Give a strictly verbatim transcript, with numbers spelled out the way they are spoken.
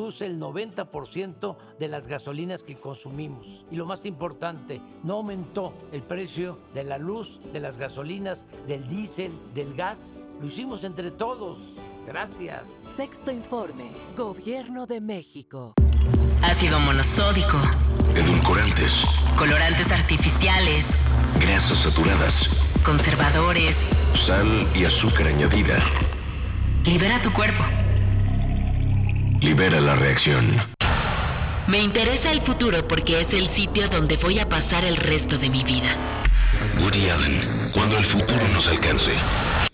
reduce el noventa por ciento de las gasolinas que consumimos. Y lo más importante, no aumentó el precio de la luz, de las gasolinas, del diésel, del gas. Lo hicimos entre todos. Gracias. Sexto Informe, Gobierno de México. Ácido monosódico, edulcorantes, colorantes artificiales, grasas saturadas, conservadores, sal y azúcar añadida. Libera tu cuerpo. Libera la reacción. Me interesa el futuro porque es el sitio donde voy a pasar el resto de mi vida. Woody Allen, cuando el futuro nos alcance.